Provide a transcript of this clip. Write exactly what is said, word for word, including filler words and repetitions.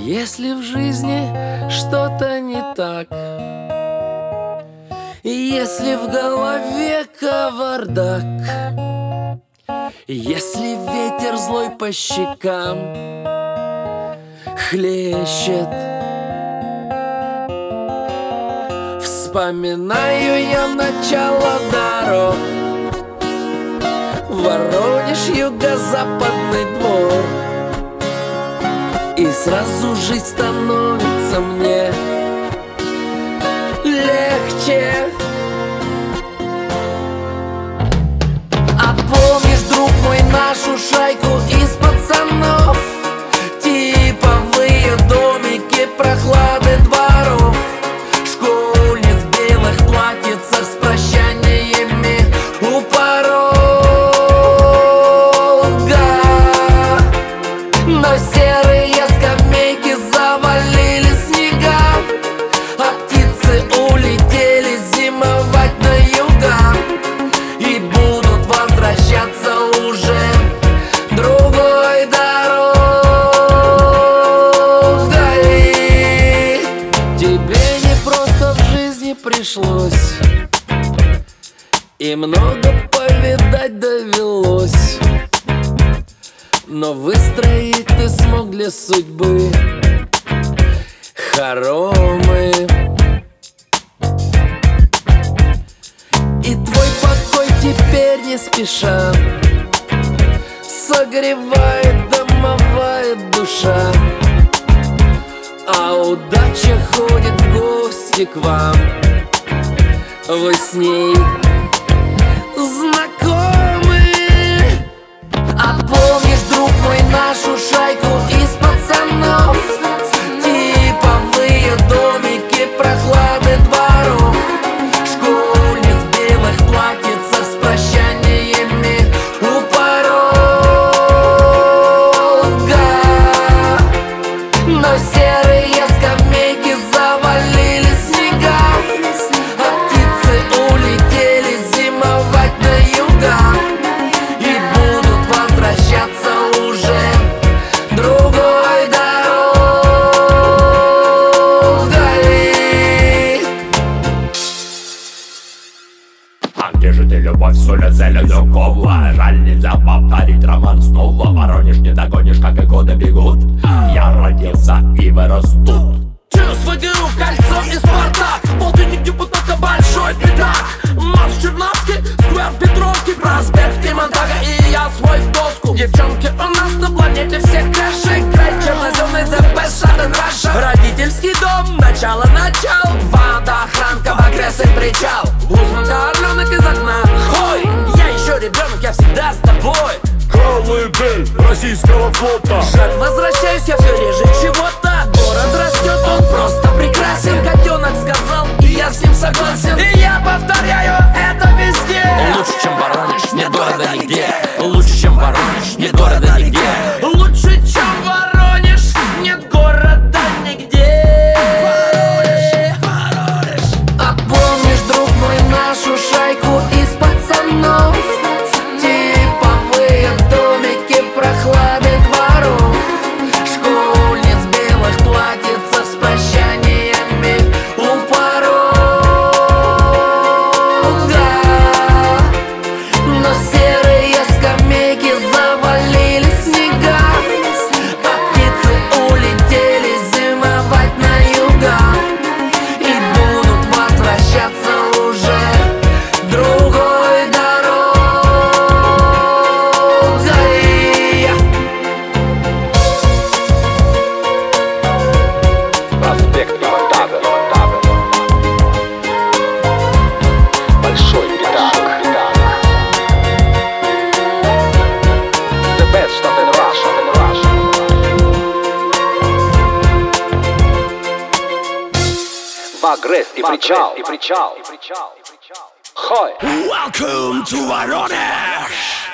Если в жизни что-то не так, если в голове кавардак, если ветер злой по щекам хлещет, вспоминаю я начало дорог: Воронеж, юго-западный двор. И сразу жизнь становится мне легче. А помнишь, друг мой, нашу шайку из пацанов? Типовые домики, прохлады дворов, школьниц в белых платьицах с прощаниями у порога. Но серые скамейки завалили снега, а птицы улетели зимовать на юга и будут возвращаться уже другой дорогой. Тебе не просто в жизни пришлось, и много повидать довелось, но выстроить ты смог для судьбы хоромы. И твой покой теперь не спеша согревает домовая душа, а удача ходит в гости к вам. Вы с ней знакомы. А помнишь, друг мой, нашу шайку из пацанов? Типовые домики, прохлады дворов, школьниц в белых платьицах с прощаниями у порога. Но серые скамейки завалили снега, а птицы улетели зимовать на юга и будут возвращаться уже другой дорогой. А где же ты, любовь, с улицы Ледокова? Жаль, нельзя повторить роман снова. Воронеж не догонишь, как и годы бегут. Я родился и вырос тут. Чувств ВГУ, кольцо и Спартак, полтинник депутата, большой пятак. Марш Черновский, сквер Петровский, проспект Демонтага, и я свой в доску. Девчонки у нас на планете всех краше, край черноземный, the best shot in Russia. Родительский дом, начало-начал, водоохранка, багрес и причал. Узманка, орленок из окна, хой, я еще ребенок, я всегда с тобой. Колыбель российского флота. Жаль, возвращаюсь я все реже чего-то. Город растет, он просто прекрасен. Котенок сказал, и я с ним согласен. И я повторяю это везде. Лучше, чем Воронеж, нет города нигде. Лучше, чем Воронеж, нет города нигде. Лучше, чем Воронеж, нет города нигде. Воронеж, Воронеж. А помнишь, друг мой, нашу шайку из пацанов? Типовые домики, прохлады дворов, школьниц в белых платьицах с прощаниями у порога. Но серые скамейки завалили снега, а птицы улетели зимовать на юга и будут возвращаться уже другой дорогой. Проспект Демонтага. Большой пятак. The best stop in Russia. Багрес и причал. И причал. Хой. Welcome to Воронеж!